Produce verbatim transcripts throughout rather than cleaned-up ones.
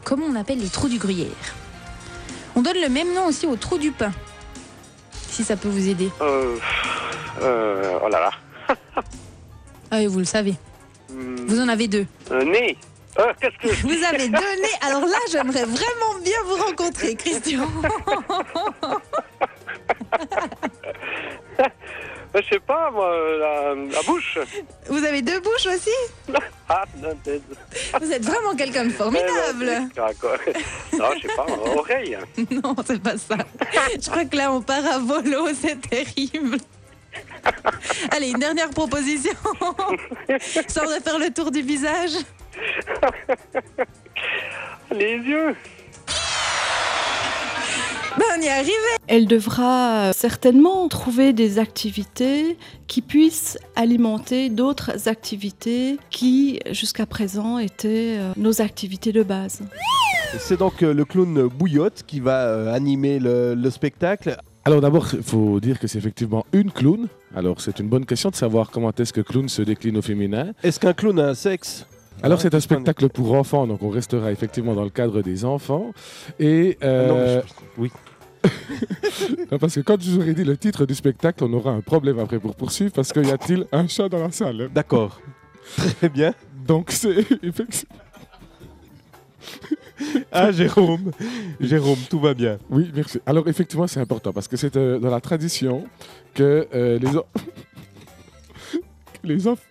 comment on appelle les trous du gruyère. On donne le même nom aussi aux trous du pain, si ça peut vous aider. Euh, euh, oh là là. Ah oui, vous le savez. Hmm, Vous en avez deux. un nez. Euh, qu'est-ce que... Vous avez deux nez. Alors là, j'aimerais vraiment bien vous rencontrer, Christian. Je sais pas, moi, la, la bouche. Vous avez deux bouches aussi? Ah, non, non, Vous êtes vraiment quelqu'un de formidable. non, je sais pas, oreille. Non, c'est pas ça. Je crois que là, on part à volo, c'est terrible. Allez, une dernière proposition. Sans refaire le tour du visage. Les yeux. Ben, on y est arrivé. Elle devra certainement trouver des activités qui puissent alimenter d'autres activités qui, jusqu'à présent, étaient euh, nos activités de base. C'est donc euh, le clown Bouillotte qui va euh, animer le, le spectacle. Alors d'abord, il faut dire que c'est effectivement une clown. Alors c'est une bonne question de savoir comment est-ce que clown se décline au féminin. Est-ce qu'un clown a un sexe? Alors Ah, c'est un qu'est-ce qu'on spectacle pour enfants, donc on restera effectivement dans le cadre des enfants. Et euh, Non, mais je- oui. non, parce que quand je vous aurais dit le titre du spectacle, on aura un problème après pour poursuivre, parce qu'il y a-t-il un chat dans la salle? D'accord. Très bien. Donc c'est effectivement... Ah, Jérôme. Jérôme, tout va bien. Oui, merci. Alors effectivement c'est important, parce que c'est euh, dans la tradition que euh, les, o- que les enfants...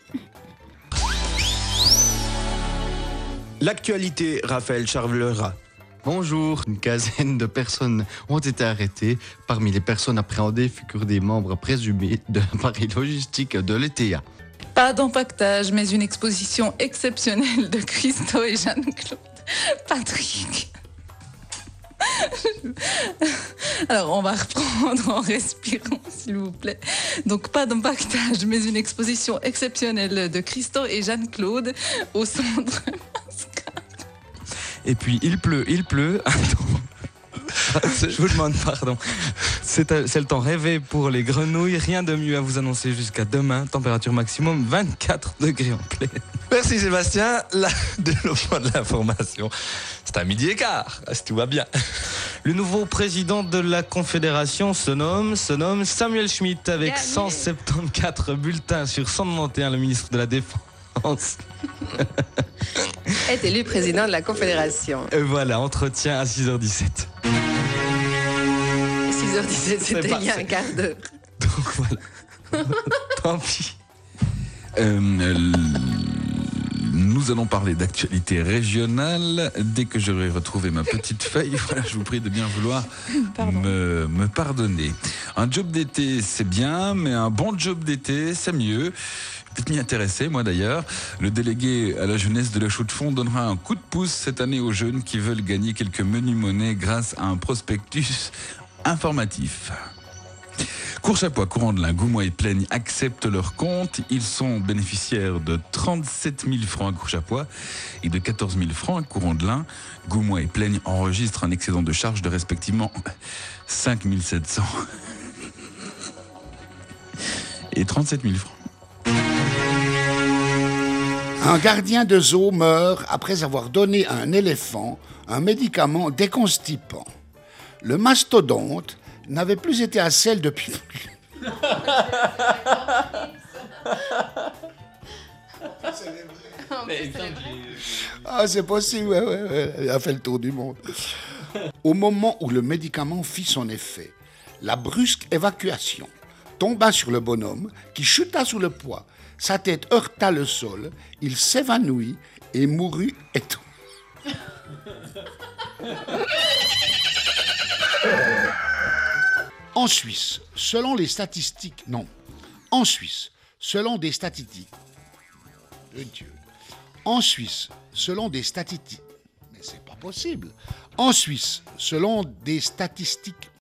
L'actualité, Raphaël Charvelera. Bonjour, une quinzaine de personnes ont été arrêtées. Parmi les personnes appréhendées figurent des membres présumés de l'appareil logistique de l'E T A. Pas d'empaquetage, mais une exposition exceptionnelle de Christo et Jeanne-Claude. Patrick. Alors, on va reprendre en respirant, s'il vous plaît. Donc, pas d'empaquetage, mais une exposition exceptionnelle de Christo et Jeanne-Claude au centre. Et puis il pleut, il pleut. Attends. Je vous demande pardon. C'est, euh, c'est le temps rêvé pour les grenouilles. Rien de mieux à vous annoncer jusqu'à demain. Température maximum vingt-quatre degrés en pleine. Merci Sébastien. Là, de l'enfant de l'information. C'est à midi et quart, si tout va bien. Le nouveau président de la Confédération se nomme, se nomme Samuel Schmitt avec Gagné. cent soixante-quatorze bulletins sur cent quatre-vingt-onze. Le ministre de la Défense. Est élu président de la Confédération. Et voilà, entretien à six heures dix-sept. six heures dix-sept, c'était il y a un quart d'heure. Donc voilà. Tant pis. Euh, l- nous allons parler d'actualité régionale. Dès que j'aurai retrouvé ma petite feuille, voilà, je vous prie de bien vouloir me, me pardonner. Un job d'été, c'est bien, mais un bon job d'été, c'est mieux. Je vais m'y intéresser, moi d'ailleurs. Le délégué à la jeunesse de la Chaux-de-Fonds donnera un coup de pouce cette année aux jeunes qui veulent gagner quelques menus monnaies grâce à un prospectus informatif. Courchapoix, Courandlin, Goumois et Plaigne acceptent leur compte. Ils sont bénéficiaires de trente-sept mille francs à Courchapoix et de quatorze mille francs à Courandlin. Goumois et Plaigne enregistrent un excédent de charge de respectivement cinq mille sept cents et trente-sept mille francs. Un gardien de zoo meurt après avoir donné à un éléphant un médicament déconstipant. Le mastodonte n'avait plus été à selle depuis... Ah, c'est possible, ouais, ouais, ouais. Elle a fait le tour du monde. Au moment où le médicament fit son effet, la brusque évacuation tomba sur le bonhomme qui chuta sous le poids. Sa tête heurta le sol, il s'évanouit et mourut étourdi. En Suisse, selon les statistiques... Non. En Suisse, selon des statistiques... De Dieu. En Suisse, selon des statistiques... Mais c'est pas possible. En Suisse, selon des statistiques...